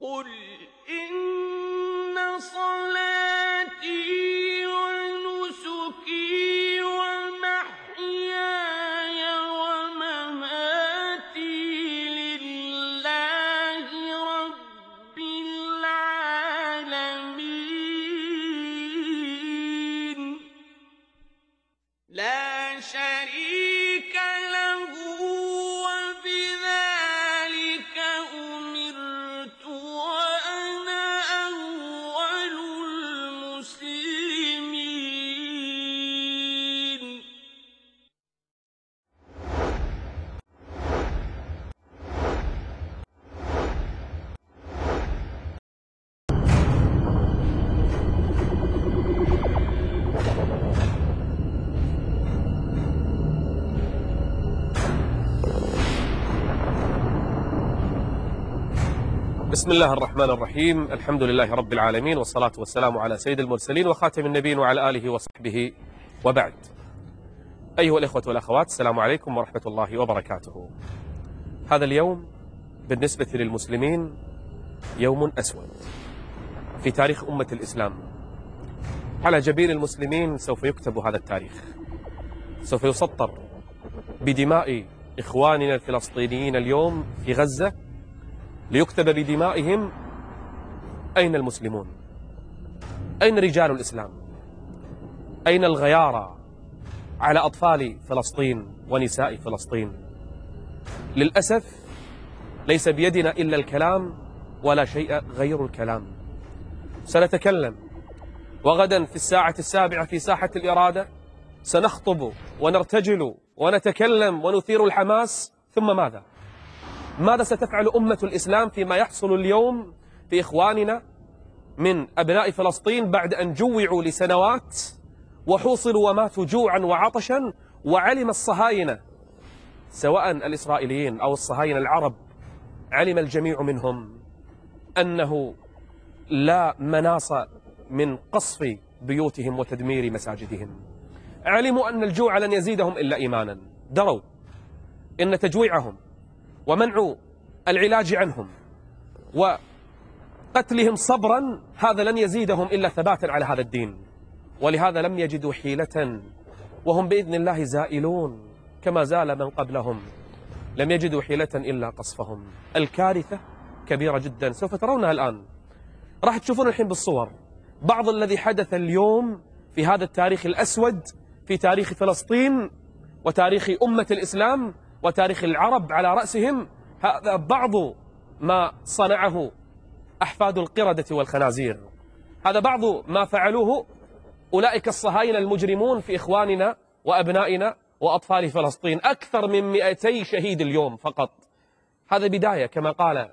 قل إن صلاتي ونسكي ومحياي ومماتي لله رب العالمين لا شريك له وبذلك أمرت وأنا أول المسلمين. بسم الله الرحمن الرحيم. الحمد لله رب العالمين، والصلاة والسلام على سيد المرسلين وخاتم النبيين وعلى آله وصحبه، وبعد. أيها الإخوة والأخوات، السلام عليكم ورحمة الله وبركاته. هذا اليوم بالنسبة للمسلمين يوم أسود في تاريخ أمة الإسلام. على جبين المسلمين سوف يكتب هذا التاريخ، سوف يسطر بدماء إخواننا الفلسطينيين اليوم في غزة، ليكتب بدمائهم أين المسلمون؟ أين رجال الإسلام؟ أين الغيارى على أطفال فلسطين ونساء فلسطين؟ للأسف ليس بيدنا إلا الكلام ولا شيء غير الكلام. سنتكلم، وغدا في الساعة 7 في ساحة الإرادة سنخطب ونرتجل ونتكلم ونثير الحماس. ثم ماذا؟ ماذا ستفعل أمة الإسلام فيما يحصل اليوم في إخواننا من أبناء فلسطين بعد أن جوعوا لسنوات وحوصلوا وماتوا جوعا وعطشا؟ وعلم الصهاينة سواء الإسرائيليين أو الصهاينة العرب، علم الجميع منهم أنه لا مناص من قصف بيوتهم وتدمير مساجدهم. علموا أن الجوع لن يزيدهم إلا إيمانا. دروا إن تجويعهم ومنع العلاج عنهم وقتلهم صبرا هذا لن يزيدهم إلا ثباتا على هذا الدين، ولهذا لم يجدوا حيلة، وهم بإذن الله زائلون كما زال من قبلهم. لم يجدوا حيلة إلا قصفهم. الكارثة كبيرة جدا، سوف ترونها الآن، راح تشوفون الحين بالصور بعض الذي حدث اليوم في هذا التاريخ الأسود في تاريخ فلسطين وتاريخ أمة الإسلام وتاريخ العرب على رأسهم. هذا بعض ما صنعه أحفاد القردة والخنازير، هذا بعض ما فعلوه أولئك الصهاينة المجرمون في إخواننا وأبنائنا وأطفال فلسطين. أكثر من 200 شهيد اليوم فقط. هذا بداية كما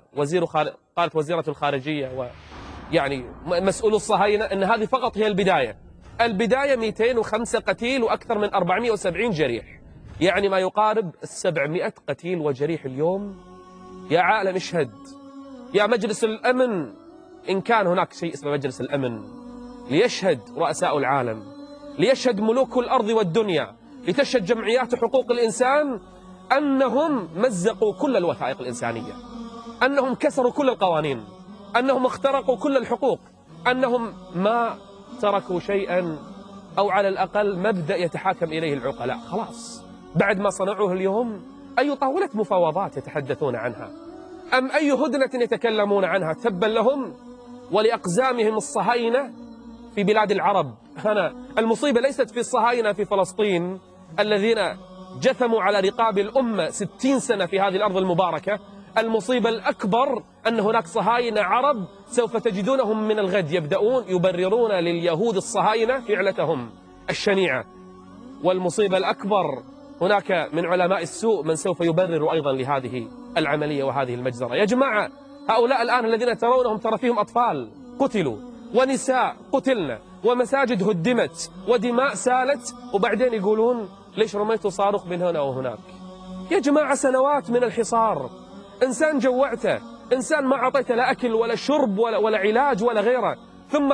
قالت وزيرة الخارجية ويعني مسؤول الصهاينة أن هذه فقط هي البداية. البداية 205 قتيل وأكثر من 470 جريح، يعني ما يقارب 700 قتيل وجريح اليوم. يا عالم اشهد، يا مجلس الأمن إن كان هناك شيء اسمه مجلس الأمن، ليشهد رؤساء العالم، ليشهد ملوك الأرض والدنيا، لتشهد جمعيات حقوق الإنسان أنهم مزقوا كل الوثائق الإنسانية، أنهم كسروا كل القوانين، أنهم اخترقوا كل الحقوق، أنهم ما تركوا شيئا أو على الأقل مبدأ يتحاكم إليه العقلاء. خلاص بعد ما صنعوه اليوم، أي طاولة مفاوضات يتحدثون عنها؟ أم أي هدنة يتكلمون عنها؟ تبا لهم ولأقزامهم الصهاينة في بلاد العرب. هنا المصيبة ليست في الصهاينة في فلسطين الذين جثموا على رقاب الأمة 60 سنة في هذه الأرض المباركة. المصيبة الأكبر أن هناك صهاينة عرب سوف تجدونهم من الغد يبدأون يبررون لليهود الصهاينة فعلتهم الشنيعة. والمصيبة الأكبر هناك من علماء السوء من سوف يبرر أيضا لهذه العملية وهذه المجزرة. يا جماعة، هؤلاء الآن الذين ترونهم ترى فيهم أطفال قتلوا ونساء قتلنا ومساجد هدمت ودماء سالت، وبعدين يقولون ليش رميتوا صاروخ من هنا وهناك؟ يا جماعة، سنوات من الحصار، إنسان جوعته، إنسان ما أعطيته لا أكل ولا شرب ولا علاج ولا غيره، ثم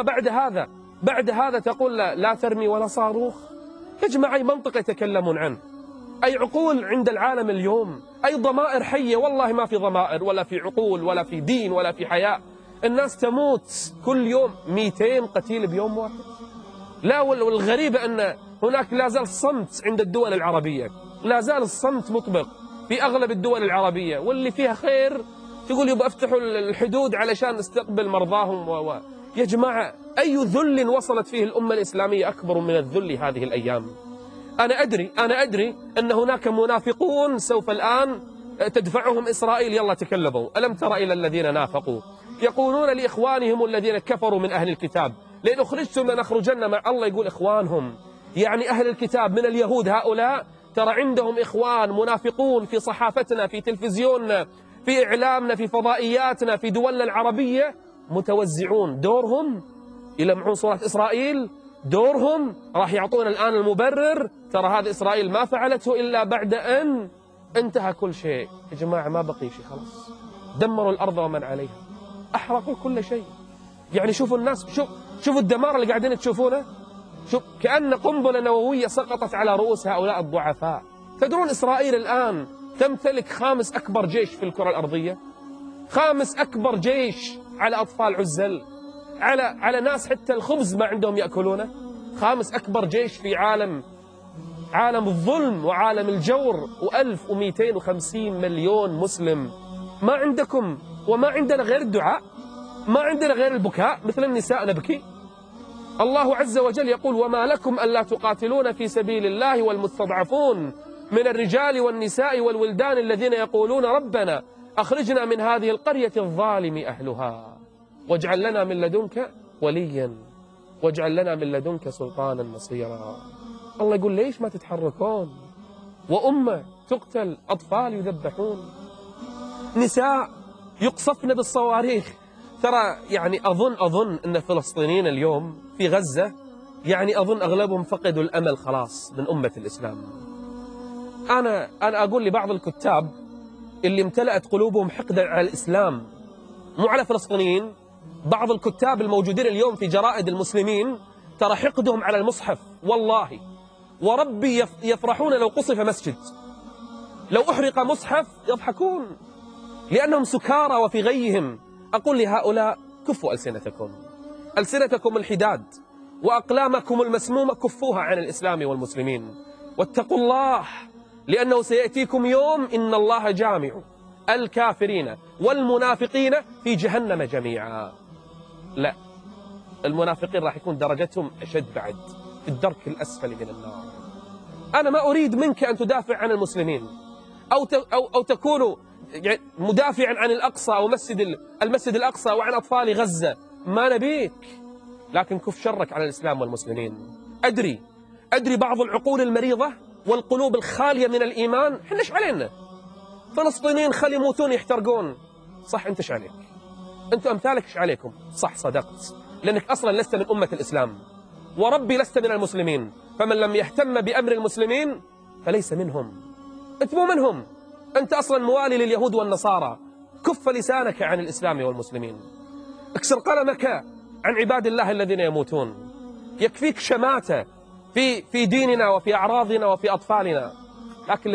بعد هذا تقول لا ترمي ولا صاروخ؟ يا جماعة، أي منطق يتكلمون عنه؟ أي عقول عند العالم اليوم؟ أي ضمائر حية؟ والله ما في ضمائر ولا في عقول ولا في دين ولا في حياء. الناس تموت كل يوم 200 قتيل بيوم واحد. لا، والغريبة أن هناك لا زال صمت عند الدول العربية، لا زال الصمت مطبق في أغلب الدول العربية، واللي فيها خير تقول يبقى افتحوا الحدود علشان نستقبل مرضاهم يا جماعة، أي ذل وصلت فيه الأمة الإسلامية أكبر من الذل هذه الأيام؟ أنا أدري أن هناك منافقون سوف الآن تدفعهم إسرائيل، يلا تكلموا. ألم تر إلى الذين نافقوا يقولون لإخوانهم الذين كفروا من أهل الكتاب لئن أخرجتم لنخرجن مع الله. يقول إخوانهم يعني أهل الكتاب من اليهود، هؤلاء ترى عندهم إخوان منافقون في صحافتنا، في تلفزيوننا، في إعلامنا، في فضائياتنا، في دولنا العربية، متوزعون. دورهم يلمعون صورة إسرائيل، دورهم راح يعطون الآن المبرر، ترى هذا إسرائيل ما فعلته إلا بعد أن انتهى كل شيء. يا جماعة ما بقي شيء، خلاص دمروا الأرض ومن عليها، أحرقوا كل شيء. يعني شوفوا الناس، شوفوا الدمار اللي قاعدين تشوفونه، شوف كأن قنبلة نووية سقطت على رؤوس هؤلاء الضعفاء. تدرون إسرائيل الآن تمتلك 5 أكبر جيش في الكرة الأرضية، 5 أكبر جيش على أطفال عزل، على ناس حتى الخبز ما عندهم يأكلونه. 5 أكبر جيش في عالم الظلم وعالم الجور، و1250 مليون مسلم. ما عندكم وما عندنا غير الدعاء، ما عندنا غير البكاء، مثل النساء نبكي. الله عز وجل يقول وما لكم ألا تقاتلون في سبيل الله والمستضعفون من الرجال والنساء والولدان الذين يقولون ربنا أخرجنا من هذه القرية الظالم أهلها واجعل لنا من لدنك وليا واجعل لنا من لدنك سلطانا نصيرا. الله يقول ليش ما تتحركون؟ وأمة تقتل، أطفال يذبحون، نساء يقصفن بالصواريخ. ترى يعني أظن أن الفلسطينيين اليوم في غزة يعني أظن أغلبهم فقدوا الأمل خلاص من أمة الإسلام. أنا أقول لبعض الكتاب اللي امتلأت قلوبهم حقدا على الإسلام، مو على فلسطينيين، بعض الكتاب الموجودين اليوم في جرائد المسلمين ترى حقدهم على المصحف، والله وربي يفرحون لو قصف مسجد، لو أحرق مصحف يضحكون لأنهم سكارى وفي غيهم. أقول لهؤلاء كفوا ألسنتكم الحداد وأقلامكم المسمومة كفوها عن الإسلام والمسلمين، واتقوا الله لأنه سيأتيكم يوم إن الله جامع الكافرين والمنافقين في جهنم جميعا. لا، المنافقين راح يكون درجتهم أشد بعد، في الدرك الأسفل من النار. أنا ما أريد منك أن تدافع عن المسلمين أو تكون يعني مدافعا عن الأقصى أو المسجد الأقصى وعن أطفال غزة، ما نبيك، لكن كف شرك على الإسلام والمسلمين. أدري بعض العقول المريضة والقلوب الخالية من الإيمان، إحنا إيش علينا؟ فلسطينيين خلي يموتون يحترقون، صح أنت إيش عليك؟ أنتم أمثالك إيش عليكم؟ صح صدقت، لأنك أصلا لست من أمة الإسلام، وربي لست من المسلمين، فمن لم يهتم بأمر المسلمين فليس منهم. أنت مو منهم، أنت أصلا موالي لليهود والنصارى. كف لسانك عن الإسلام والمسلمين، اكسر قلمك عن عباد الله الذين يموتون. يكفيك شماتة في ديننا وفي أعراضنا وفي أطفالنا، لكن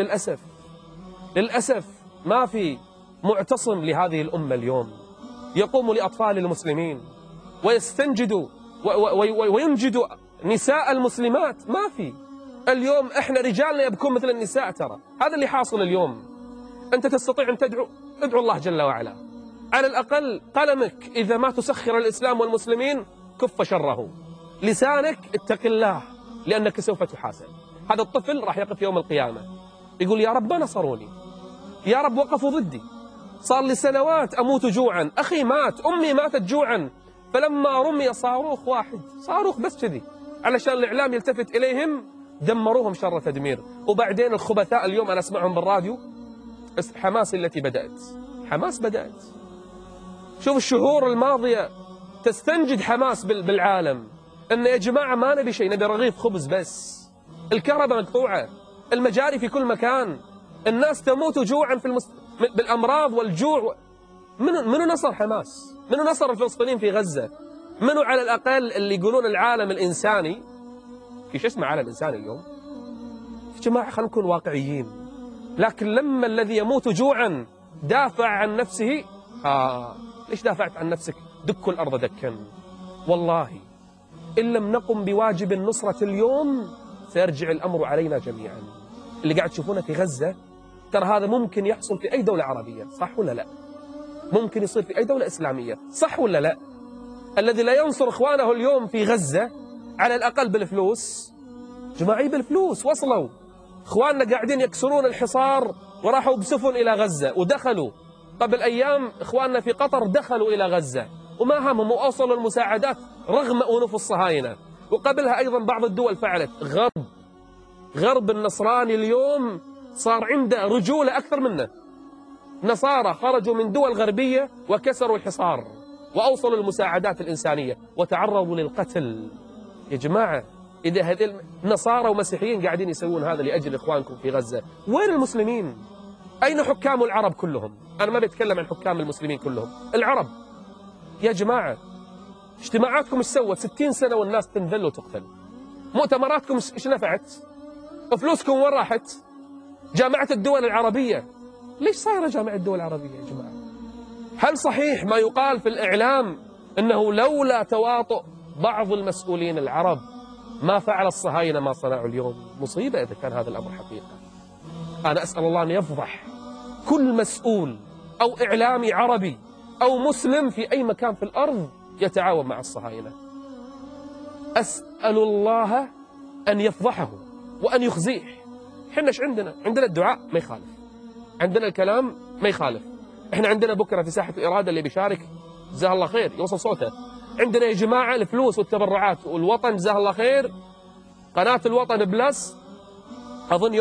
للأسف ما في معتصم لهذه الأمة اليوم يقوم لأطفال المسلمين ويستنجد وينجد نساء المسلمات. ما في اليوم، احنا رجالنا يبكون مثل النساء. ترى هذا اللي حاصل اليوم. أنت تستطيع أن ادعو الله جل وعلا، على الأقل قلمك إذا ما تسخر الإسلام والمسلمين كف شره. لسانك اتق الله لأنك سوف تحاسب. هذا الطفل راح يقف يوم القيامة يقول يا رب ما نصروني، يا رب وقفوا ضدي، صار لي سنوات أموت جوعا، أخي مات، أمي ماتت جوعا، فلما رمي صاروخ واحد، صاروخ بس كذي، علشان الإعلام يلتفت إليهم دمروهم شر تدمير. وبعدين الخبثاء اليوم أنا أسمعهم بالراديو، حماس التي بدأت. شوف الشهور الماضية تستنجد حماس بالعالم أن يا جماعة ما نبي شيء، نبي رغيف خبز بس. الكهرباء مقطوعة، المجاري في كل مكان، الناس تموت جوعا بالأمراض والجوع. منو نصر حماس؟ منو نصر الفلسطينيين في غزة؟ منو على الأقل اللي يقولون العالم الإنساني؟ ايش اسمه عالم إنساني اليوم؟ يا جماعة خلينا نكون واقعيين. لكن لما الذي يموت جوعا دافع عن نفسه، ليش دافعت عن نفسك؟ دكوا الأرض دكا. والله إن لم نقم بواجب النصرة اليوم سيرجع الأمر علينا جميعا. اللي قاعد تشوفونه في غزة ترى هذا ممكن يحصل في أي دولة عربية، صح ولا لا؟ ممكن يصير في أي دولة إسلامية، صح ولا لا؟ الذي لا ينصر إخوانه اليوم في غزة على الأقل بالفلوس، جماعي بالفلوس وصلوا. إخواننا قاعدين يكسرون الحصار وراحوا بسفن إلى غزة، ودخلوا قبل أيام إخواننا في قطر دخلوا إلى غزة وما همهم وأوصلوا المساعدات رغم أنوف الصهاينة. وقبلها أيضا بعض الدول فعلت. غرب النصراني اليوم صار عنده رجولة أكثر منه. نصارى خرجوا من دول غربية وكسروا الحصار وأوصلوا المساعدات الإنسانية وتعرضوا للقتل. يا جماعة إذا هذه النصارى ومسيحيين قاعدين يسوون هذا لأجل إخوانكم في غزة، وين المسلمين؟ أين حكام العرب كلهم؟ أنا ما بتكلم عن حكام المسلمين كلهم، العرب. يا جماعة اجتماعاتكم ايش سوت؟ 60 سنة والناس تنذل وتقتل. مؤتمراتكم ايش نفعت؟ وفلوسكم وين راحت؟ جامعة الدول العربية، ليش صايرة جامعة الدول العربية يا جماعة؟ هل صحيح ما يقال في الإعلام أنه لولا تواطؤ بعض المسؤولين العرب ما فعل الصهاينة ما صنعوا اليوم؟ مصيبة إذا كان هذا الأمر حقيقة. أنا أسأل الله أن يفضح كل مسؤول أو إعلامي عربي أو مسلم في أي مكان في الأرض يتعاون مع الصهاينة. أسأل الله أن يفضحه وأن يخزيه. إحنا إيش عندنا؟ عندنا الدعاء ما يخالف، عندنا الكلام ما يخالف. إحنا عندنا بكرة في ساحة الإرادة اللي بيشارك جزاه الله خير يوصل صوته. عندنا يا جماعة الفلوس والتبرعات والوطن جزاه الله خير. قناة الوطن بلس أظن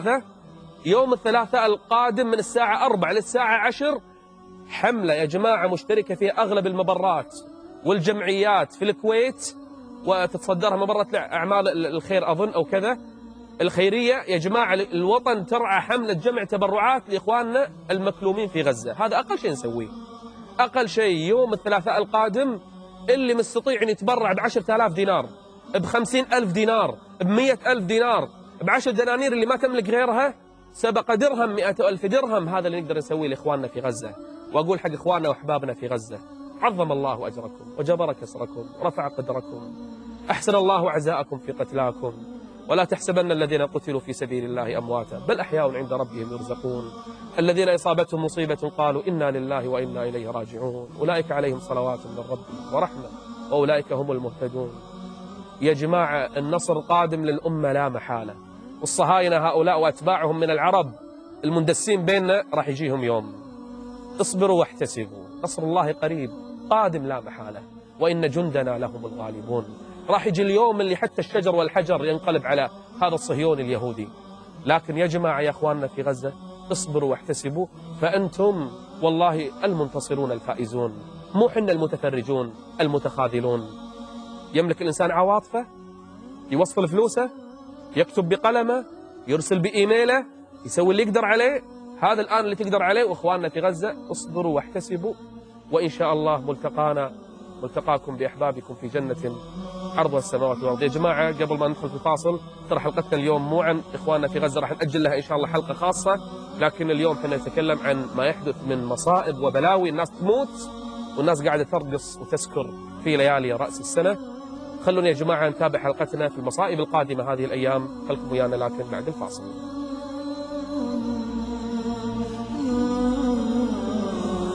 يوم الثلاثاء القادم من الساعة 4 للساعة 10 حملة يا جماعة مشتركة فيها أغلب المبرات والجمعيات في الكويت، وتتصدرها مبرة أعمال الخير أظن أو كذا الخيرية. يا جماعة الوطن ترعى حملة جمع تبرعات لإخواننا المكلومين في غزة. هذا أقل شيء نسويه، أقل شيء يوم الثلاثاء القادم اللي مستطيع أن يتبرع ب10,000 دينار، ب50,000 دينار، ب100,000 دينار، ب10 دنانير اللي ما تملك غيرها، سبق درهم 100,000 درهم. هذا اللي نقدر نسويه لإخواننا في غزة. وأقول حق إخواننا وأحبابنا في غزة عظم الله أجركم وجبر كسركم ورفع قدركم، أحسن الله عزاءكم في قتلاكم، ولا تحسبن الذين قتلوا في سبيل الله أمواتا بل أحياء عند ربهم يرزقون. الذين إصابتهم مصيبة قالوا إنا لله وإنا إليه راجعون أولئك عليهم صلوات من ربهم ورحمة وأولئك هم المهتدون. يا جماعة النصر قادم للأمة لا محالة، والصهاينة هؤلاء وأتباعهم من العرب المندسين بيننا راح يجيهم يوم. اصبروا واحتسبوا، نصر الله قريب قادم لا محالة، وإن جندنا لهم الغالبون. راح يجي اليوم اللي حتى الشجر والحجر ينقلب على هذا الصهيوني اليهودي. لكن يا جماعة يا أخواننا في غزة اصبروا واحتسبوا، فأنتم والله المنتصرون الفائزون، مو حنا المتفرجون المتخاذلون. يملك الإنسان عواطفه، يوصل فلوسه، يكتب بقلمه، يرسل بإيميله، يسوي اللي يقدر عليه. هذا الآن اللي تقدر عليه. وإخواننا في غزة اصبروا واحتسبوا، وإن شاء الله ملتقاكم بأحبابكم في جنة عرضها السماوات والأرض. يا جماعة قبل ما ندخل في الفاصل ترى حلقتنا اليوم مو عن إخواننا في غزة، راح نأجل لها إن شاء الله حلقة خاصة. لكن اليوم احنا نتكلم عن ما يحدث من مصائب وبلاوي، الناس تموت والناس قاعدة ترقص وتسكر في ليالي رأس السنة. خلونا يا جماعة نتابع حلقتنا في المصائب القادمة هذه الأيام. خلكم ويانا لكن بعد الفاصل.